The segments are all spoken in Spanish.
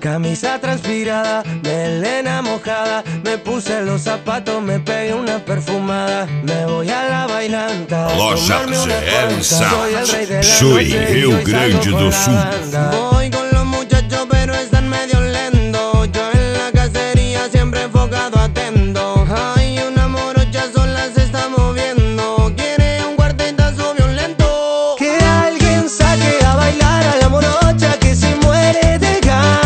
Camisa transpirada, melena mojada, me puse los zapatos, me pegué una perfumada, me voy a la bailanta. Loja ZL Soy el rey de la Chuí, noche, Rio y Grande salgo do con la Sul. banda. Voy con los muchachos pero están medio lentos, yo en la cacería siempre enfocado atento. Ay, una morocha sola se está moviendo, quiere un cuartetazo violento. Que alguien saque a bailar a la morocha que se muere de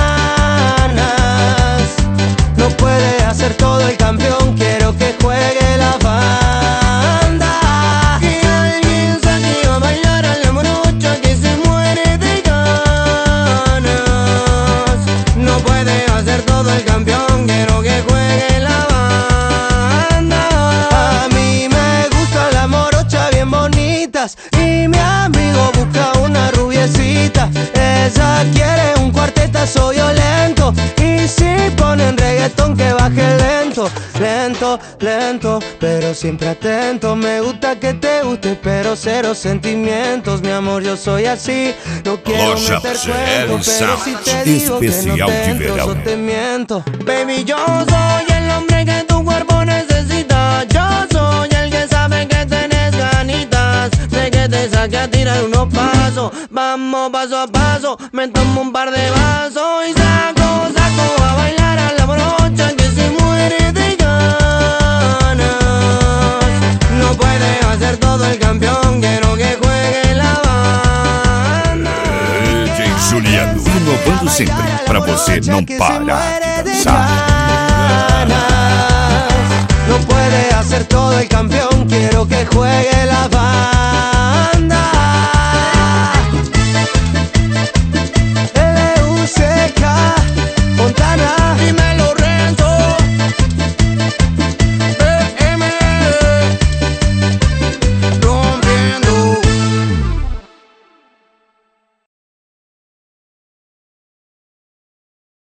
ganas. No puede hacer todo el campeón, quiero que juegue la banda. Que alguien saque a bailar a la morocha que se muere de ganas. No puede hacer todo el campeón, quiero que juegue la banda. A mí me gusta la morocha bien bonitas y mi amigo busca una rubiecita. Ella quiere un cuartetazo violento y si ponen reggaetón que baje lento, lento, lento, pero siempre atento. Me gusta que te guste, pero cero sentimientos, mi amor, yo soy así. No quiero Loja meter ZL cuento, pero si te digo que no especial te de entro, verão. yo te miento. Baby, yo soy el hombre que tu cuerpo necesita. Yo soy el que sabe que tenés ganitas de que te saque a tirar unos pasos. Vamos paso a paso, me tomo un par de vasos y saco a bailar a la morocha que se muere de ganas. No puede hacer todo el campeón, quiero que juegue la banda. DJ Juliano, inovando sempre pra você não parar de dançar. No puede hacer todo el campeón, quiero que juegue la banda.